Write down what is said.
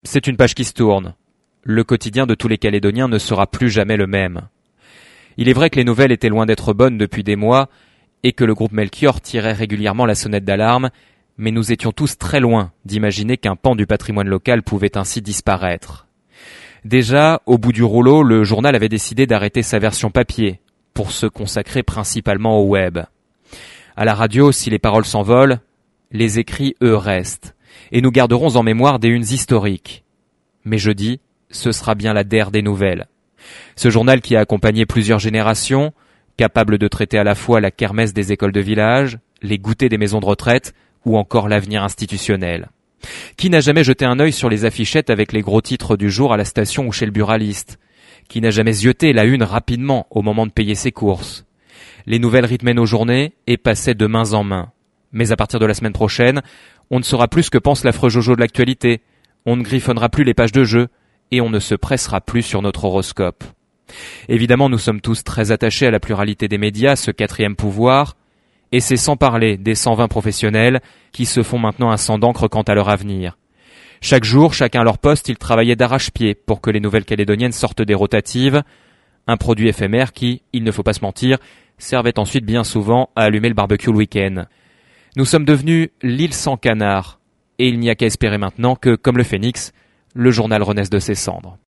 C'est une page qui se tourne. Le quotidien de tous les Calédoniens ne sera plus jamais le même. Il est vrai que les nouvelles étaient loin d'être bonnes depuis des mois et que le groupe Melchior tirait régulièrement la sonnette d'alarme, mais nous étions tous très loin d'imaginer qu'un pan du patrimoine local pouvait ainsi disparaître. Déjà, au bout du rouleau, le journal avait décidé d'arrêter sa version papier pour se consacrer principalement au web. À la radio, si les paroles s'envolent, les écrits, eux, restent, et nous garderons en mémoire des unes historiques. Mais jeudi, ce sera bien la DER des nouvelles. Ce journal qui a accompagné plusieurs générations, capable de traiter à la fois la kermesse des écoles de village, les goûters des maisons de retraite ou encore l'avenir institutionnel. Qui n'a jamais jeté un œil sur les affichettes avec les gros titres du jour à la station ou chez le buraliste? Qui n'a jamais zioté la une rapidement au moment de payer ses courses? Les nouvelles rythmaient nos journées et passaient de main en main. Mais à partir de la semaine prochaine, on ne saura plus ce que pense l'affreux Jojo de l'actualité, on ne griffonnera plus les pages de jeu, et on ne se pressera plus sur notre horoscope. Évidemment, nous sommes tous très attachés à la pluralité des médias, ce quatrième pouvoir, et c'est sans parler des 120 professionnels qui se font maintenant un sang d'encre quant à leur avenir. Chaque jour, chacun à leur poste, ils travaillaient d'arrache-pied pour que les nouvelles calédoniennes sortent des rotatives, un produit éphémère qui, il ne faut pas se mentir, servait ensuite bien souvent à allumer le barbecue le week-end. Nous sommes devenus l'île sans canard, et il n'y a qu'à espérer maintenant que, comme le phénix, le journal renaisse de ses cendres.